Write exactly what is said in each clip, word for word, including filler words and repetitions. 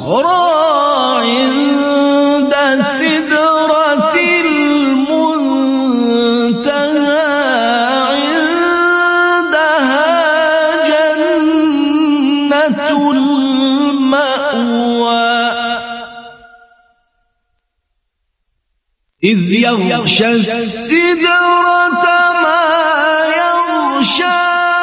الأخرى عند سدرة المنتهى عندها جنة المأوى إذ يغشى السدرة ما يغشى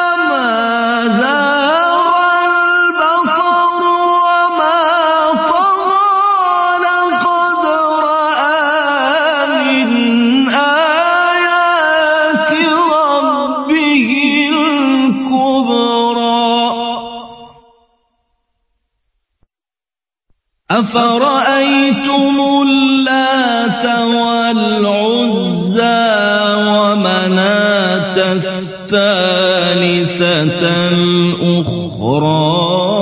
أفرأيتم اللات والعزى ومناة الثالثة الأخرى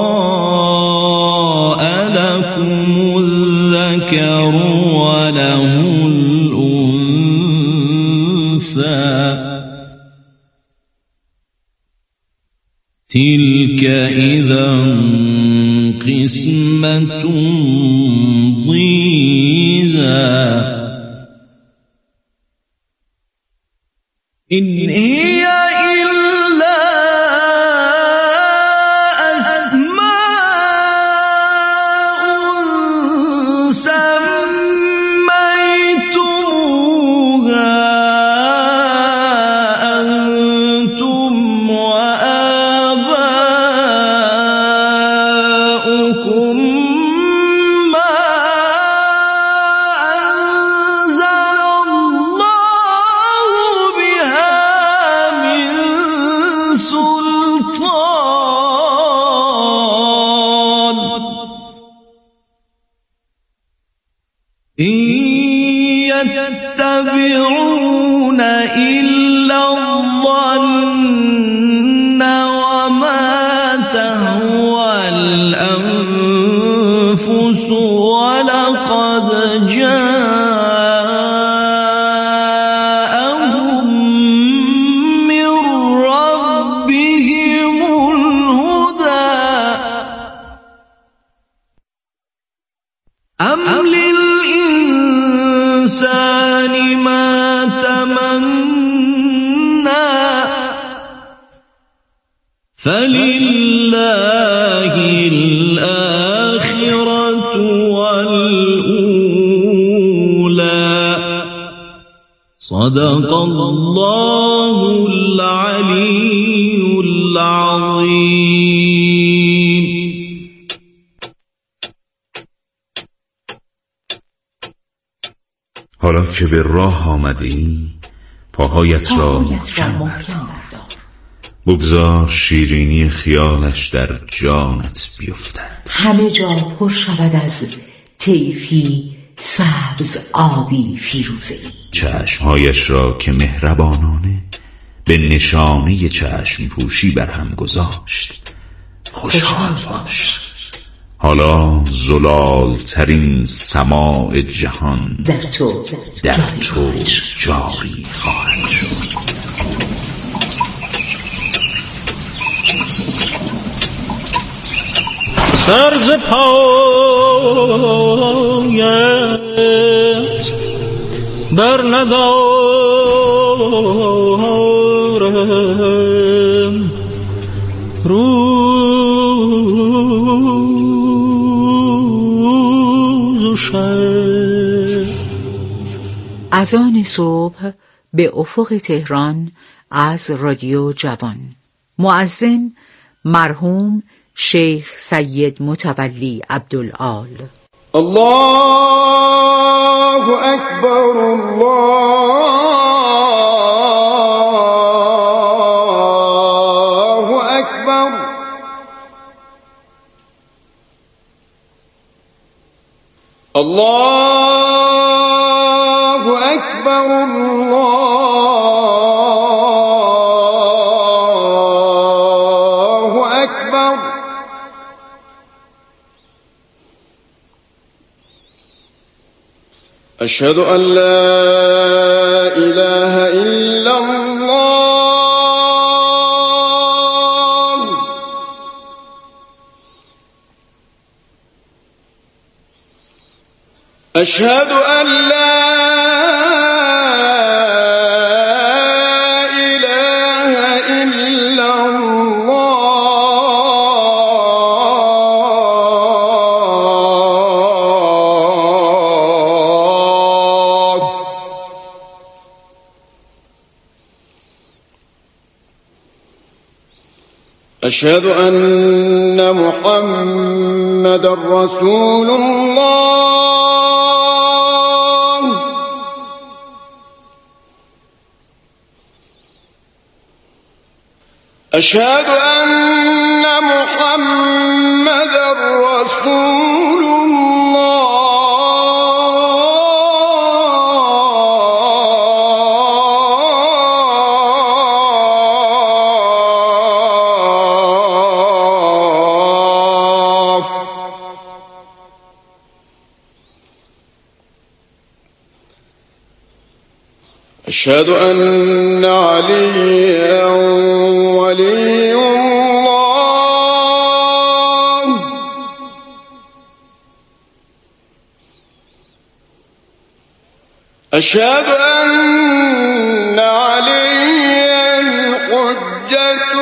ألكم الذكر وله الأنثى تلك إذا قسمة ضيزى إن هي إلا أسماء سميتموها أنتم وآباؤكم إن يتبعون إلا الظن وما تهوى الأنفس ولقد جاءهم من ربهم الهدى أم للإنسان ما تمنى فلله الآخرة والأولى صدق الله العلي العظيم. حالا که به راه آمدی پاهایت را محکم بردار، بگذار شیرینی خیالش در جانت بیفتد، همه جا پر شود از طیفی سبز آبی فیروزه‌ای. چشمهایش را که مهربانانه به نشانه چشم پوشی بر هم گذاشت خوشحال باش. حالا زلال ترین سماع جهان در تو در تو جاری خواهد شد. سر ز پایت بر ندارم، روز و شب. اذان صبح به افق تهران از رادیو جوان. مؤذن مرحوم شیخ سید متولی عبدالعال. الله اکبر، الله اکبر، الله اکبر، الله اکبر. أشهد أن لا إله إلا الله أشهد أن لا إله إلا الله. أشهد أن محمدا رسول الله. أشهد أن محمدا رسول الله. أشهد أن عليا ولي الله. أشهد أن عليا حجة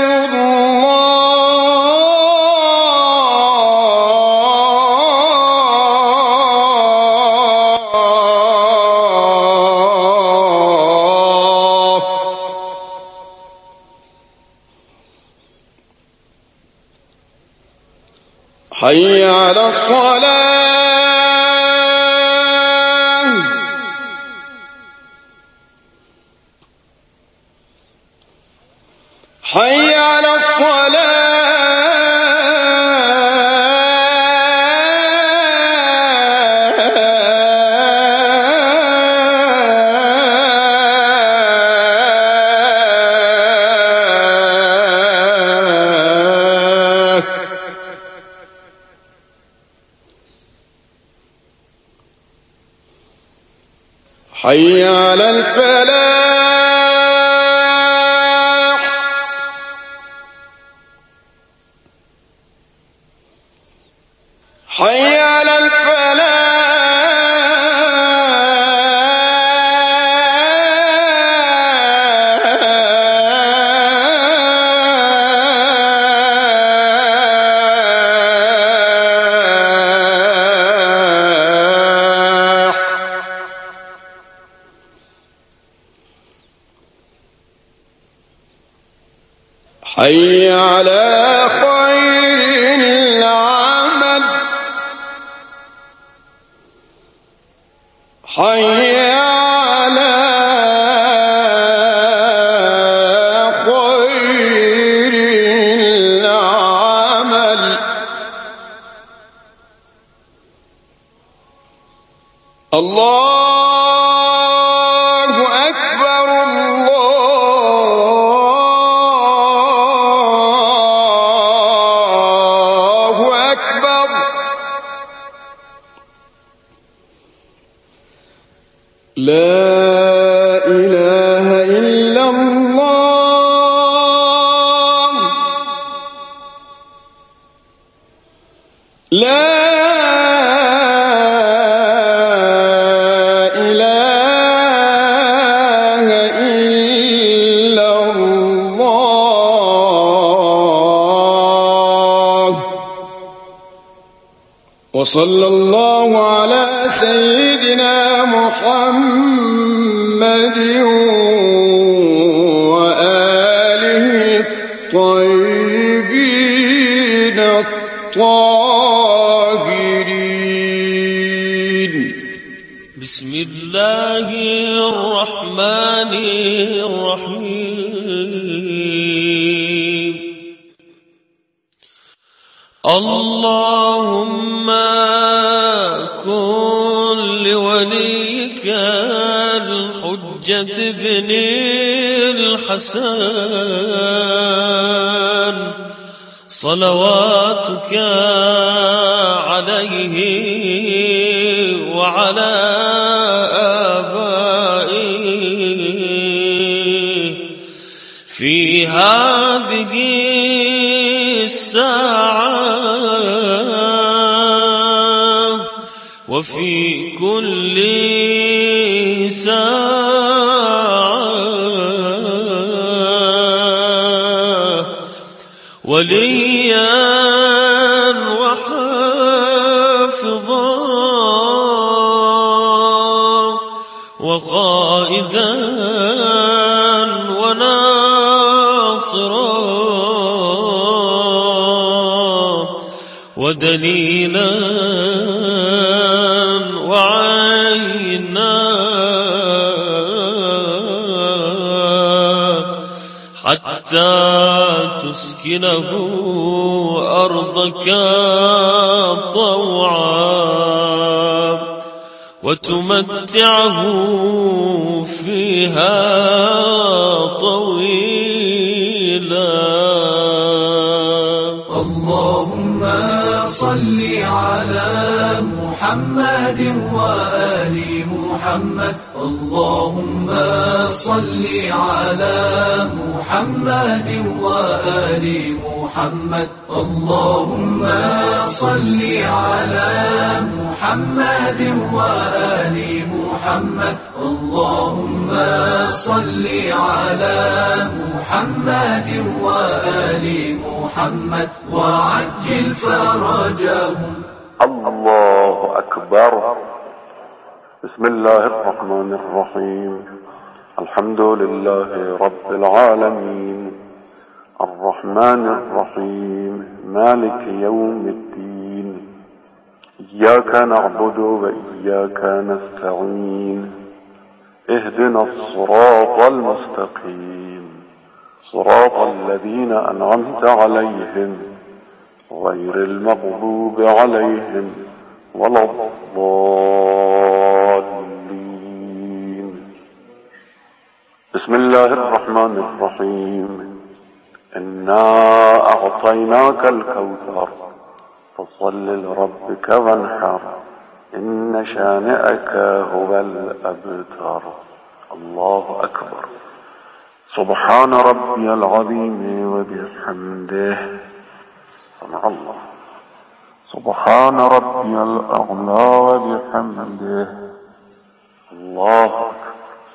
الله. حي على الصلاة. حي على الصلاة. حي على الفلاح. حي على الفلاح. حي على خير العمل. حي على خير العمل. الله أكبر. الله أكبر. لا إله إلا الله. لا إله إلا الله. وصلى الله على سيدنا محمد وآله الطيبين الطاهرين. بسم الله الرحمن الرحيم. اللهم كن لوليك الحجة بن الحسن صلواتك عليه وعلى آبائه في هذه الساعة وفي كل ساعة وليا وحافظا وقائدا وناصرا ودليلا وعينا حتى تسكنه أرضك طوعا وتمتعه فيها طويلا. اللهم صل على محمد وآل محمد. اللهم صل على محمد وآل محمد. اللهم صل على محمد وآل محمد. اللهم صل على محمد وآل محمد وعجل فرجهم. الله أكبر. بسم الله الرحمن الرحيم. الحمد لله رب العالمين الرحمن الرحيم مالك يوم الدين. إياك نعبد وإياك نستعين. اهدنا الصراط المستقيم صراط الذين أنعمت عليهم غير المغضوب عليهم ولا الضالين. بسم الله الرحمن الرحيم. إنا أعطيناك الكوثر فصل لربك وانحر إن شانئك هو الأبتر. الله أكبر. سبحان ربي العظيم وبحمده. سمع الله. سبحان ربي الأعلى وبحمده. الله أكبر.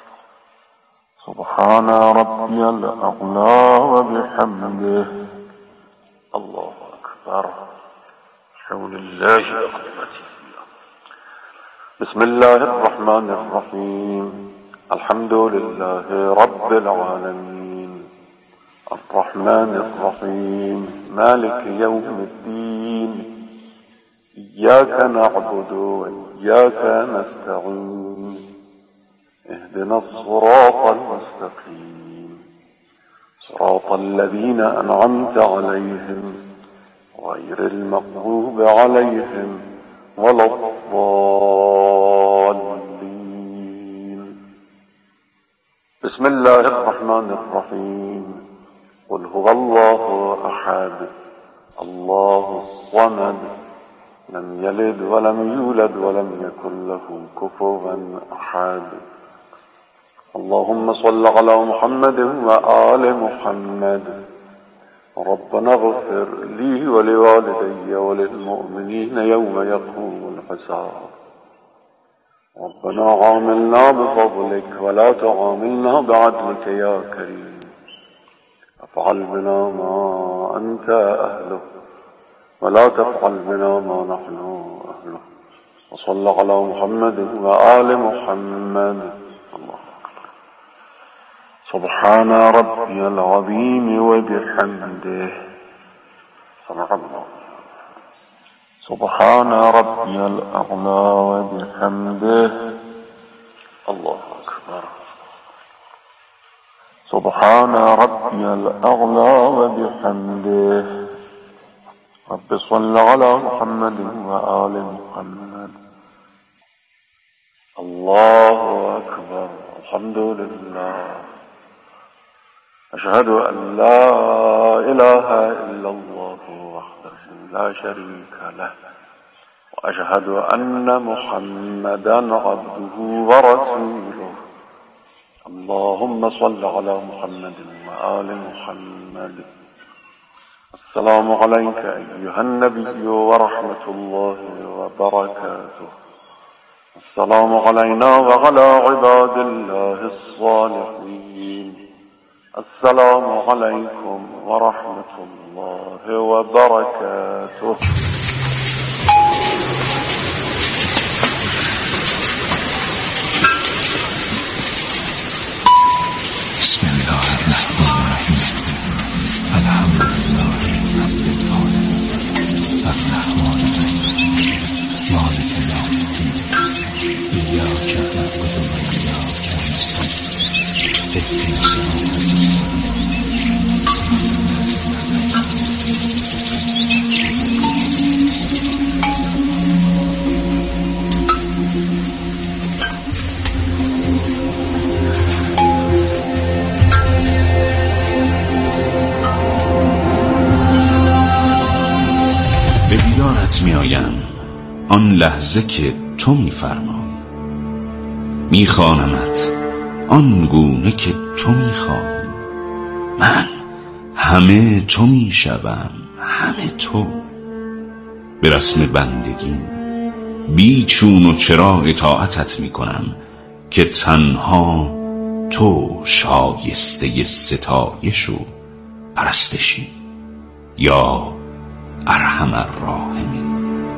سبحان ربي الأعلى وبحمده. الله أكبر. حول الله وقوته. بسم الله الرحمن الرحيم. الحمد لله رب العالمين الرحمن الرحيم مالك يوم الدين. إياك نعبد وإياك نستعين. اهدنا الصراط المستقيم صراط الذين أنعمت عليهم غير المغضوب عليهم ولا الضالين. بسم الله الرحمن الرحيم. قل هو الله أحد الله الصمد لم يلد ولم يولد ولم يكن له كفوا أحد. اللهم صل على محمد وآل محمد. ربنا اغفر لي ولوالدي وللمؤمنين يوم يقوم الحساب. ربنا عاملنا بفضلك ولا تعاملنا بعدلك يا كريم. افعل بنا ما أنت أهله ولا تفعل بنا ما نحن أهله. وصل على محمد وآل محمد. الله أكبر. سبحان ربي العظيم وبحمده. سمع الله. سبحان ربي الأعلى وبحمده. الله أكبر. سبحان ربي الأعلى وبحمده. رب صل على محمد وآل محمد. الله أكبر. الحمد لله. أشهد أن لا إله إلا الله وحده لا شريك له وأشهد أن محمدا عبده ورسوله. اللهم صل على محمد وآل محمد. السلام عليك أيها النبي ورحمة الله وبركاته. السلام علينا وعلى عباد الله الصالحين. السلام عليكم ورحمة الله وبركاته. بسم الله الرحمن الرحيم. الحمد لله رب العالمين الرحمن الرحيم مالك يوم الدين إياك نعبد وإياك نستعين اهدنا الصراط به دیدارت می آیم آن لحظه که تو می فرمایی، می خوانمت آن گونه که تو می خواهی. من همه تو می شوم، همه تو. به رسم بندگی بی چون و چرا اطاعتت می کنم که تنها تو شایسته ستایش و پرستشی یا ارحم الراحمین.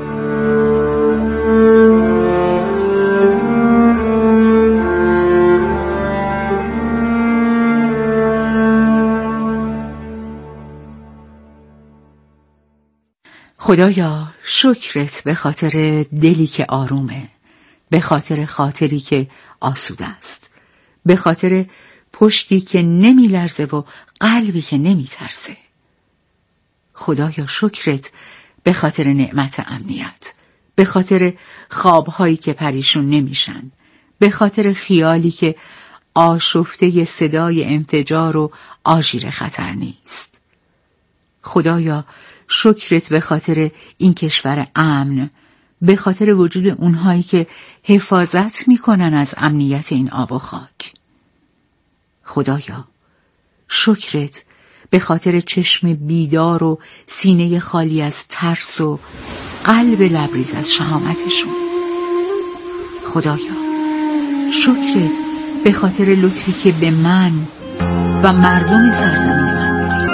خدایا شکرت به خاطر دلی که آرومه، به خاطر خاطری که آسوده است، به خاطر پشتی که نمی لرزه و قلبی که نمی ترسه. خدایا شکرت به خاطر نعمت امنیت، به خاطر خوابهایی که پریشون نمیشن، به خاطر خیالی که آشفته صدای انفجار و آژیر خطر نیست. خدایا شکرت به خاطر این کشور امن، به خاطر وجود اونهایی که حفاظت میکنن از امنیت این آب و خاک. خدایا شکرت به خاطر چشم بیدار و سینه خالی از ترس و قلب لبریز از شهامتشون. خدایا شکرت به خاطر لطفی که به من و مردم سرزمین من داری.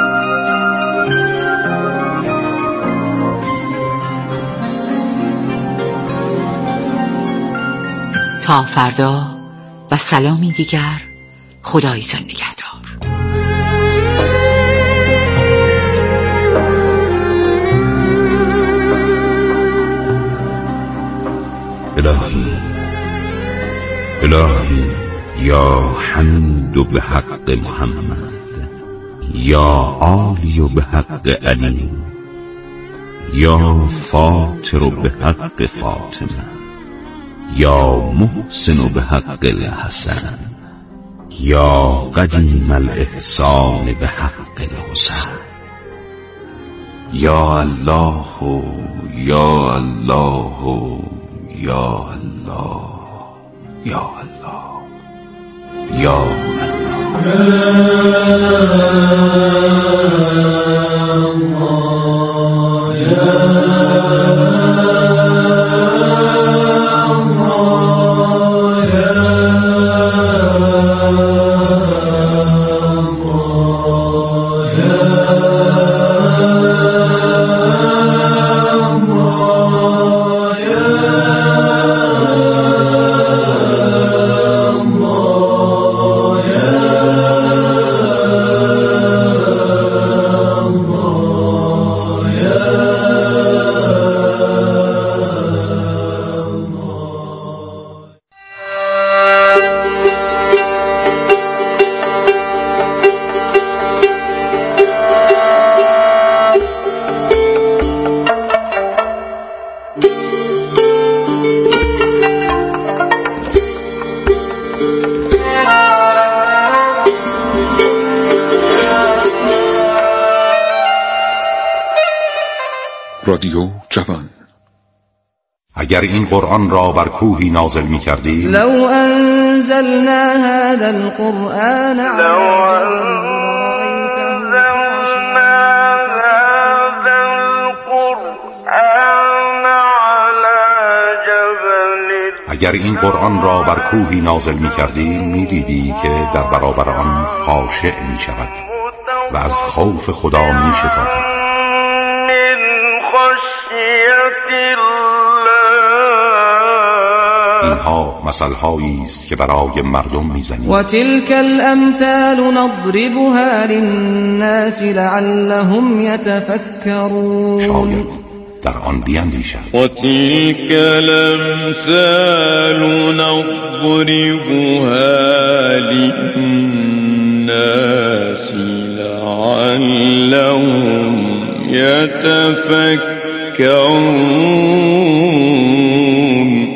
تا فردا و سلامی دیگر، خدایتان نگهدار. الهی الهی یا حمد به حق محمد، یا عالی به حق علی، یا فاطر به حق فاطمه، یا محسن به حق الحسن، یا قدیم الاحسان به حق الحسن. یا الله یا الله یا الله یا الله یا رادیو جوان. اگر این قرآن را بر کوهی نازل می کردی، لو انزلنا هذا القرآن على اگر این قرآن را بر کوهی نازل می کردیم می دیدی که در برابر آن خاشع می شود و از خوف خدا می شکافد. اینها مثل‌هایی است که برای مردم می‌زنیم. و تلک الامثال نضربها للناس لعلهم يتفكرون. شاید در آن بیندیشند. و تلک الامثال نضربها للناس لعلهم يتفكرون.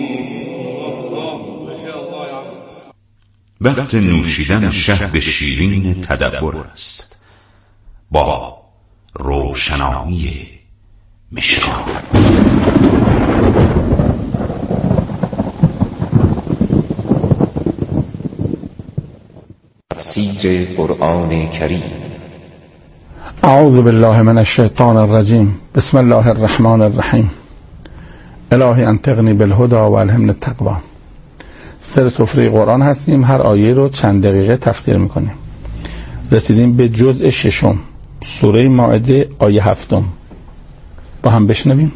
وقت نوشیدن شهد شیرین تدبر است با روشنایی مشکان. تفسیر قرآن کریم. اعوذ بالله من الشیطان الرجیم. بسم الله الرحمن الرحیم. الهی انطقنی بالهدى و الهمنی التقوی. سر سفره قرآن هستیم، هر آیه رو چند دقیقه تفسیر میکنیم. رسیدیم به جزء ششم، سوره مائده، آیه هفتم. با هم بشنویم.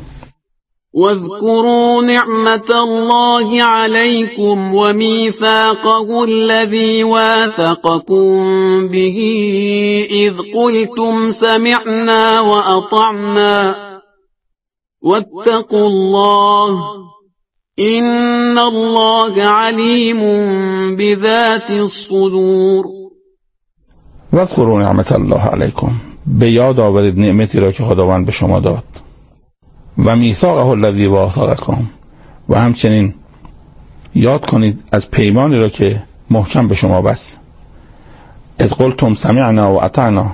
واذكروا نعمة الله عليكم وميثاقه الذي واثقكم به إذ قلتم سمعنا وأطعنا واتقوا الله إن الله عليم بذات الصدور. واذکروا نعمت الله علیکم، به یاد آورید نعمتی را که خداوند به شما داد. و میثاقه الذی واثقکم، و همچنین یاد کنید از پیمانی را که محکم به شما بست. اذ قلتم سمعنا و اطعنا،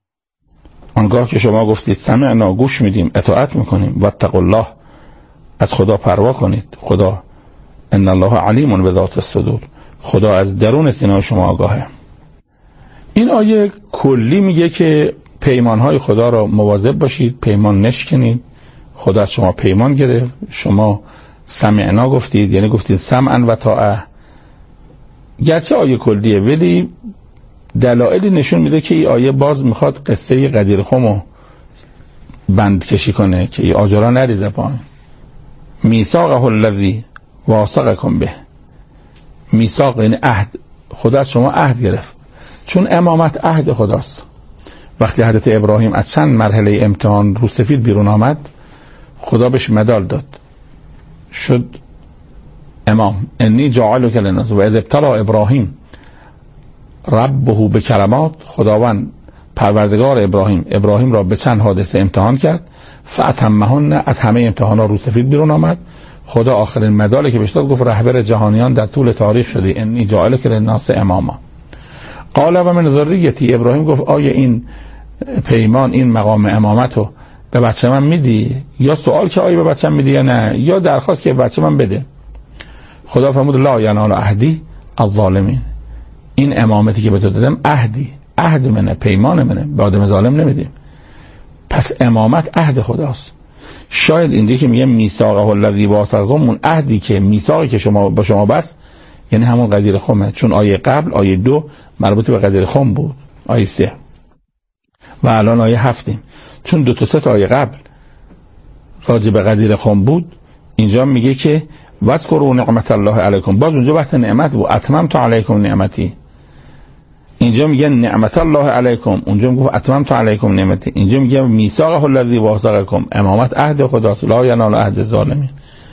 آنگاه که شما گفتید سمعنا، گوش میدیم، اطاعت میکنیم. واتقوا الله، از خدا پروا کنید. خدا ان الله علیم بذات الصدور، خدا از درون سینه شما آگاهه. این آیه کلی میگه که پیمانهای خدا را مواظب باشید، پیمان نشکنید. خدا از شما پیمان گرفت، شما سمعنا گفتید، یعنی گفتید سمعا و طاعه. گرچه آیه کلیه ولی دلایلی نشون میده که این آیه باز میخواد قصه قدیر خمو بند کشی کنه که این آجرا نریزه پایین. میثاقه الذی واثقکم به، میثاق یعنی عهد، خدا از شما عهد گرفت، چون امامت عهد خداست. وقتی حضرت ابراهیم از چند مرحله امتحان رو سفید بیرون آمد، خدا بهش مدال داد، شد امام. انی جاعلک للناس و اذ ابتلی ابراهیم ربه بکلمات، خداوند پروردگار ابراهیم ابراهیم را به چند حادثه امتحان کرد. فاتمهن، از همه امتحانا رو سفید بیرون آمد. خدا آخرین مدالی که بهش داد گفت رهبر جهانیان در طول تاریخ شدی، انی جاعلک للناس اماما. قال و من ذریتی، ابراهیم گفت آیا این پیمان، این مقام امامتو به بچه من میدی؟ یا سوال که آیا به بچه من میدی یا نه، یا درخواست که بچه من بده. خدا فرمود لا ینال عهدی الظالمین، این امامتی که به تو دادم عهدی، عهد منه، پیمان منه، به آدم ظالم نمیدیم. پس امامت عهد خداست. شاید این دیگه که میگه میثاقه الذی واثقکم، اون عهدی که میثاقی که شما با شما بست، یعنی همون قدیر خمه. چون آیه قبل، آیه دو، مربوط به قدیر خم بود، آیه سه، و الان آیه هفتیم. چون دو تا سه تا آیه قبل راجع به قدیر خم بود، اینجا میگه که واذکروا نعمت الله علیکم، باز اونجا بحث نعمت بود، اتممت علیکم نعمتی. اینجا میگه نعمت الله علیکم، اونجا میگه اتممت علیکم نعمتی. اینجا میگه میثاقه الذی واثقکم، امامت عهد خداست، لا ینال عهد الظالمین.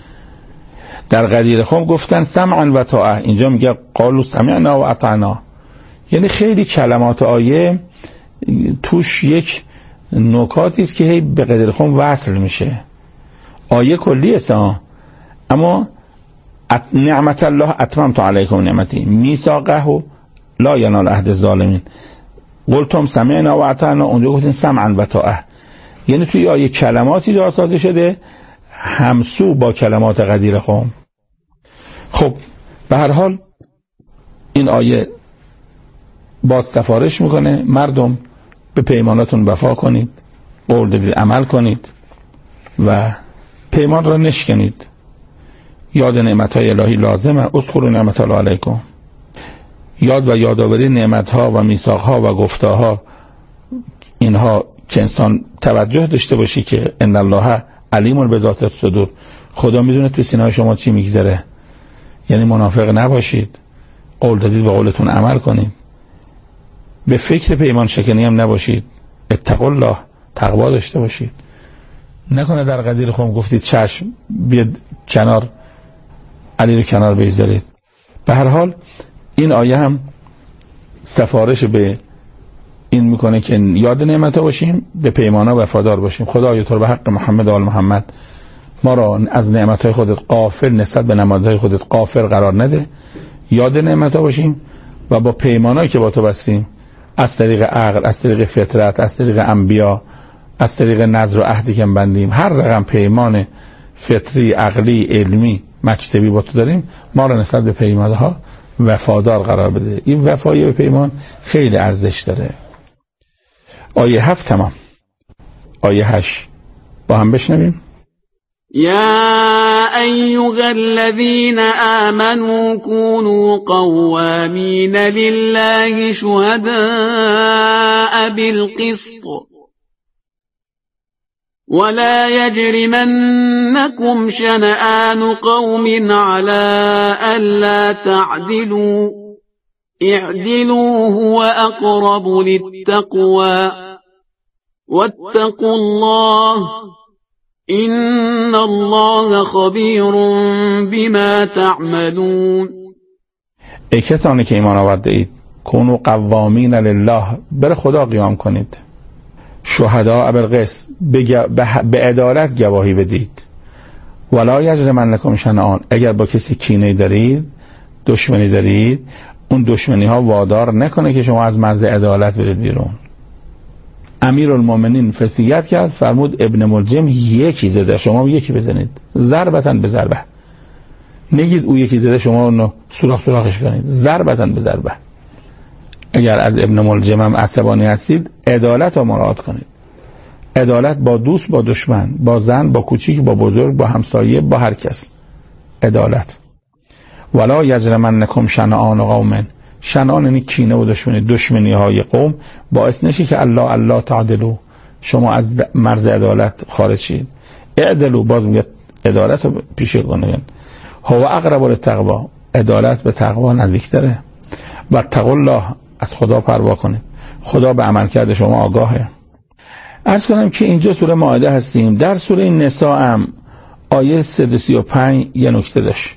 در قدیر خم گفتن سمعا و طاعه، اینجا میگه قالوا سمعنا و اطعنا. یعنی خیلی کلمات آیه توش یک نکاتی است که هی به قدیر خم وصل میشه. آیه کلی است اما نعمت الله اتممت علیکم نعمتی، میثاقه لا ینال عهد الظالمین، قلتم سمعنا و اطعنا، اونجا گفتن سمعا و طاعه. یعنی توی آیه کلماتی جاسازی شده همسو با کلمات قدیر خم. خب به هر حال این آیه باز سفارش میکنه مردم به پیماناتون وفا کنید، قول دادید عمل کنید و پیمان را نشکنید. یاد نعمت‌های الهی لازمه. اذکروا نعمت الله علیکم، یاد و یادآوری نعمت‌ها و میثاق‌ها و گفته‌ها، اینها که انسان توجه داشته باشی که ان الله علیم بذات الصدور، خدا میدونه تو سینه‌های شما چی میگذره. یعنی منافق نباشید، قول دادید به قولتون عمل کنید، به فکر پیمان شکنی هم نباشید، اتقوا الله، تقوا داشته باشید. نکنه در قدیر خودم گفتید چشم بیاد کنار، علی رو کنار بگذارید. به هر حال این آیه هم سفارش به این میکنه که یاد نعمت باشیم، به پیمانا وفادار باشیم. خدایا تو رو به حق محمد و آل محمد ما را از نعمتهای خودت غافل، نسبت به نعمتهای خودت غافل قرار نده. یاد نعمت باشیم و با پیمانایی که با تو بستیم، از طریق عقل، از طریق فطرت، از طریق انبیا، از طریق نظر و عهدی که بندیم، هر رقم پیمان فطری، عقلی، علمی، مکتبی با تو داریم، ما را نسبت به پیمانها وفادار قرار بده. این وفای به پیمان خیلی ارزش داره. آیه هفت تمام. آیه هشت با هم بشنویم. يا أيها الذين آمنوا كونوا قوامين لله شهداء بالقسط ولا يجرمنكم شنآن قوم على ألا تعدلوا اعدلوا هو أقرب للتقوى واتقوا الله إن الله خبیر بما تعملون. ای کسانی که ایمان آورده اید، کونوا قوامین لله، بر خدا قیام کنید، شهداء بالقسط، به عدالت گواهی بدید، ولا یجرمنکم شنآن، اگر با کسی کینه دارید، دشمنی دارید، اون دشمنی ها وادار نکنه که شما از مرز عدالت برید بیرون. امیرالمومنین فصیحت کرد، فرمود ابن ملجم یکی زده، شما یکی بزنید، ضربتن به ضربه. نگید او یکی زده شما اونو سوراخ سوراخش کنید، ضربتن به ضربه. اگر از ابن ملجم هم عصبانی هستید، عدالت رو مراعات کنید. عدالت با دوست، با دشمن، با زن، با کوچیک، با بزرگ، با همسایه، با هر کس. عدالت. ولا یجرمنکم شنآن قوم، شنآن یعنی کینه و دشمنی، دشمنی های قوم باعث نشی که الله الله تعدلو، شما از مرز عدالت خارج شید. اعدلو، باز میگه عدالت رو پیشه کنید. هو اقرب للتقوا، عدالت به تقوا نزدیکتره. و اتقوا الله، از خدا پروا کنید، خدا به عملکرد شما آگاهه. عرض کنم که اینجا سوره مائده هستیم. در سوره نساء هم آیه صد و سی و پنج یه نکته داشت،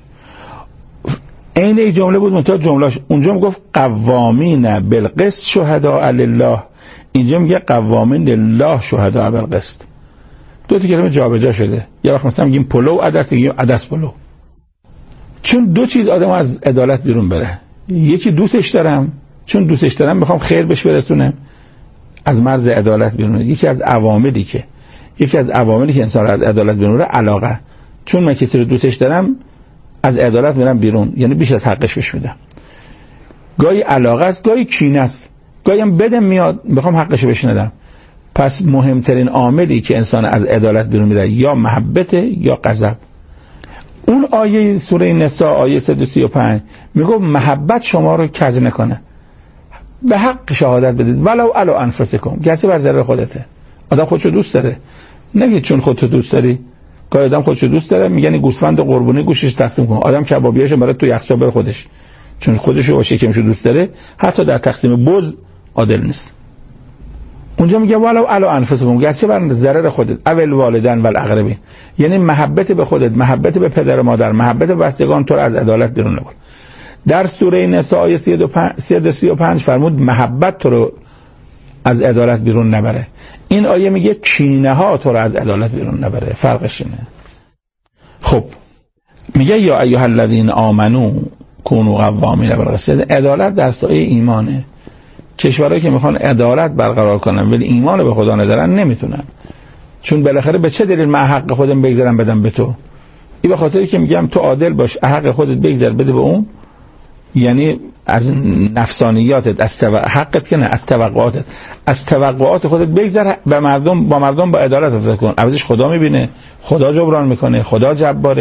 این ای جمله بود منتها جملهش اونجا میگفت قوامین بالقسط شهداء لله، اینجا میگه قوامین لله شهداء بالقسط. دو تا کلمه جابجا شده. یه وقت مثلا میگیم پلو عدس، میگیم عدس پلو، چون دو چیز آدم از عدالت بیرون بره. یکی دوستش دارم، چون دوستش دارم میخوام خیر بهش برسونم، از مرز عدالت بیرون. یکی از عواملی که یکی از عواملی که انسان از عدالت بیرون بره علاقه، چون من کسی رو دوستش دارم از عدالت میرم بیرون، یعنی بیش از حقش بهش میدم. گاهی علاقه است، گاهی کینه است، گاهی هم بدم میاد میخوام حقش بهش ندم. پس مهمترین عاملی که انسان از عدالت بیرون میره یا محبت یا غضب. اون آیه سوره نساء آیه صد و سی و پنج میگه محبت شما رو کج نکنه، به حق شهادت بدید ولو علی انفسکم، گرچه بر ضرر خودته. آدم خودشو دوست داره، نگید چون خودتو دوست داری. گاهی آدم خودشو دوست داره میگن گوسفند قربونی گوشش تقسیم کن، آدم کبابیاشو برای تو یخچال بر خودش، چون خودشو با شکمشو دوست داره، حتی در تقسیم بز عادل نیست. اونجا میگه ولو علی انفسکم، گرچه بر ضرر خودت، اول والدین و الاقربین، یعنی محبت به خودت، محبت به پدر و مادر، محبت به بستگان تو از عدالت بیرون نبر. در سوره نساء آیه صد و سی و پنج فرمود محبت تو رو از عدالت بیرون نبره. این آیه میگه کینه ها تو رو از عدالت بیرون نبره، فرقش اینه. خب میگه یا ایها الذین آمنو کونوا قوامین بالقسط، عدالت در سایه ایمانه. کشورهایی که میخوان عدالت برقرار کنن ولی ایمان به خدا ندارن نمیتونن، چون بالاخره به چه دلیل من حق خودم بگذارم بدم به تو؟ این به خاطری که میگم تو عادل باش، حق خودت بگذار بده به اون، یعنی از نفسانیاتت، از تو... حقت که نه، از توقعاتت، از توقعات خودت بگذر به مردم، با مردم با عدالت رفتار کن. عوضش خدا میبینه، خدا جبران میکنه، خدا جباره.